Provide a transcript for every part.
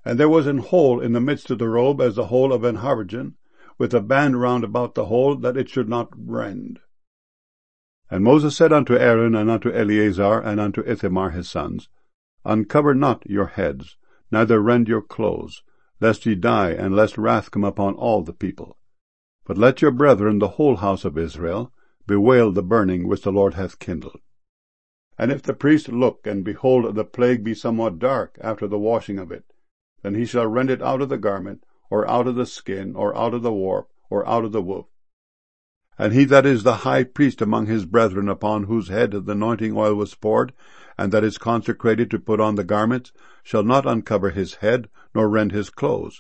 And there was an hole in the midst of the robe as the hole of an habergeon, with a band round about the hole, that it should not rend. And Moses said unto Aaron, and unto Eleazar, and unto Ithamar his sons, Uncover not your heads, neither rend your clothes, lest ye die, and lest wrath come upon all the people. But let your brethren, the whole house of Israel, bewail the burning which the Lord hath kindled. And if the priest look, and behold, the plague be somewhat dark after the washing of it, then he shall rend it out of the garment, or out of the skin, or out of the warp, or out of the woof. And he that is the high priest among his brethren, upon whose head the anointing oil was poured, and that is consecrated to put on the garments, shall not uncover his head, nor rend his clothes.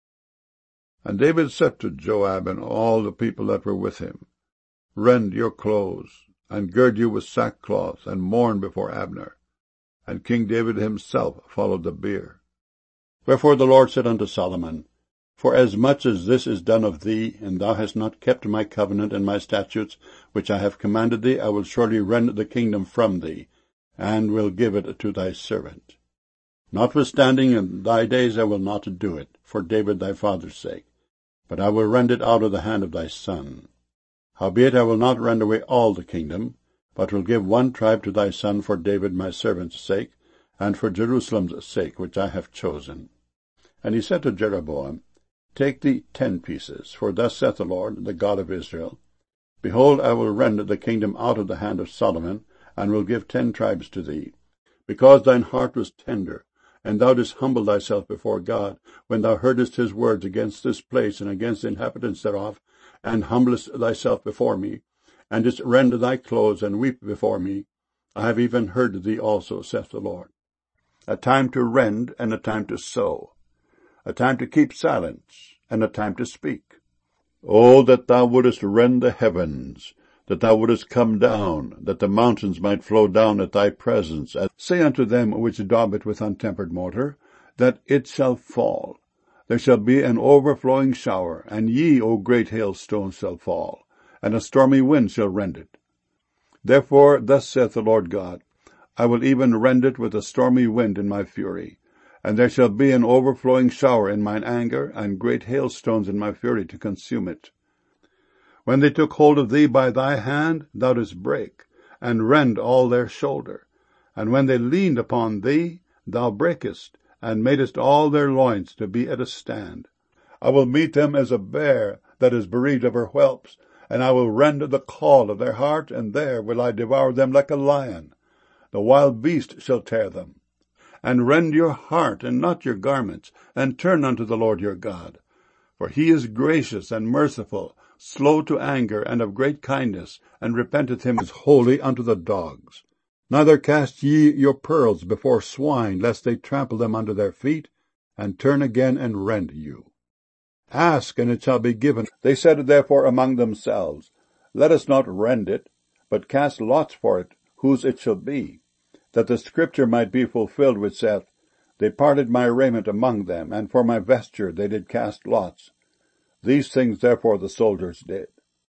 And David said to Joab and all the people that were with him, Rend your clothes, and gird you with sackcloth, and mourn before Abner. And King David himself followed the bier. Wherefore the Lord said unto Solomon, Forasmuch as this is done of thee, and thou hast not kept my covenant and my statutes, which I have commanded thee, I will surely rend the kingdom from thee, and will give it to thy servant. Notwithstanding, in thy days I will not do it, for David thy father's sake, but I will rend it out of the hand of thy son. Howbeit I will not rend away all the kingdom, but will give one tribe to thy son for David my servant's sake, and for Jerusalem's sake, which I have chosen. And he said to Jeroboam, Take thee 10 pieces, for thus saith the Lord, the God of Israel, Behold, I will rend the kingdom out of the hand of Solomon, and will give 10 tribes to thee, because thine heart was tender, and thou didst humble thyself before God, when thou heardest his words against this place and against the inhabitants thereof, and humblest thyself before me, and didst rend thy clothes and weep before me. I have even heard thee also, saith the Lord. A time to rend and a time to sow, a time to keep silence and a time to speak. Oh, that thou wouldest rend the heavens, that thou wouldest come down, that the mountains might flow down at thy presence. Say unto them which daub it with untempered mortar, that it shall fall. There shall be an overflowing shower, and ye, O great hailstones, shall fall, and a stormy wind shall rend it. Therefore thus saith the Lord God, I will even rend it with a stormy wind in my fury, and there shall be an overflowing shower in mine anger, and great hailstones in my fury to consume it. When they took hold of thee by thy hand, thou didst break, and rend all their shoulder. And when they leaned upon thee, thou breakest, and madest all their loins to be at a stand. I will meet them as a bear that is bereaved of her whelps, and I will rend the caul of their heart, and there will I devour them like a lion. The wild beast shall tear them. And rend your heart, and not your garments, and turn unto the Lord your God. For he is gracious and merciful, slow to anger, and of great kindness, and repenteth him is holy unto the dogs. Neither cast ye your pearls before swine, lest they trample them under their feet, and turn again and rend you. Ask, and it shall be given. They said therefore among themselves, Let us not rend it, but cast lots for it, whose it shall be, that the scripture might be fulfilled which saith, They parted my raiment among them, and for my vesture they did cast lots. These things therefore the soldiers did.